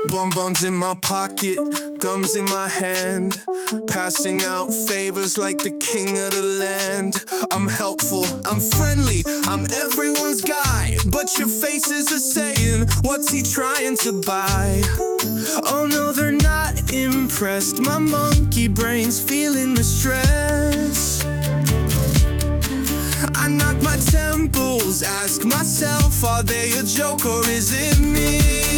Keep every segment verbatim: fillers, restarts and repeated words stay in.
Bonbons in my pocket, gums in my hand, passing out favors like the king of the land. I'm helpful, I'm friendly, I'm everyone's guy, but your faces are saying, what's he trying to buy? Oh no, they're not impressed. My monkey brain's feeling the stress. I knock my temples, ask myself, are they a joke or is it me?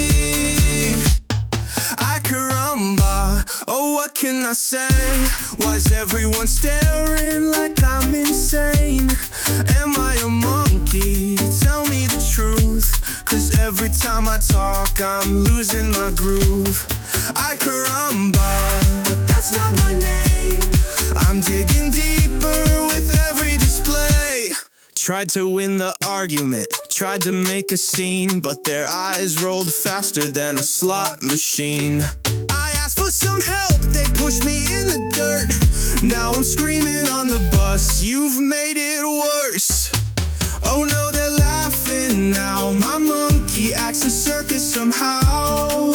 Ay caramba, oh what can I say? Why's everyone staring like I'm insane? Am I a monkey? Tell me the truth, cause every time I talk I'm losing my groove. Ay caramba, but that's not my name. I'm digging deeper with every display. Tried to win the argument, tried to make a scene, but their eyes rolled faster than a slot machine. I asked for some help, they pushed me in the dirt. Now I'm screaming on the bus, you've made it worse. Oh no, they're laughing now, my monkey acts a circus somehow.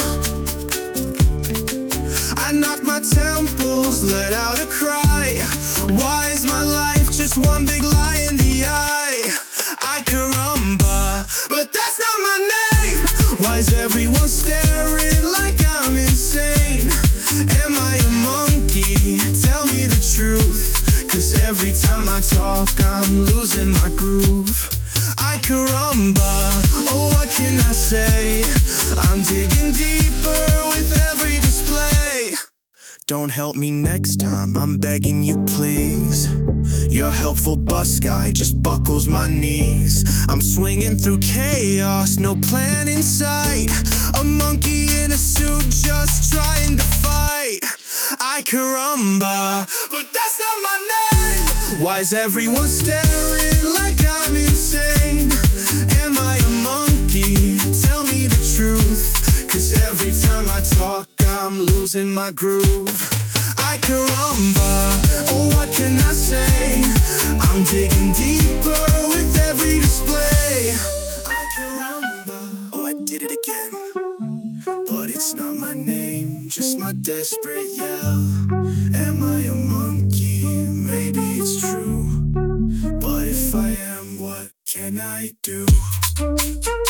I knocked my temples, let out a cry. Why is my life just one big lie in the eye? Ay caramba, but that's not my name. Why is everyone staring like I'm insane? Am I a monkey? Tell me the truth, cause every time I talk I'm losing my groove. Ay caramba, oh what can I say? I'm digging deeper with every display. Don't help me next time, I'm begging you please. Your helpful bus guy just buckles my knees. I'm swinging through chaos, no plan in sight. A monkey in a suit just trying to fight. Ay caramba, but that's not my name. Why's everyone staring like I'm insane? Am I a monkey? Tell me the truth, cause every time I talk I'm losing my groove. Ay caramba, oh what can I say? I'm digging deeper with every display. Ay caramba, oh I did it again, but it's not my name, just my desperate yell. Am I a monkey? Maybe it's true, but if I am, what can I do?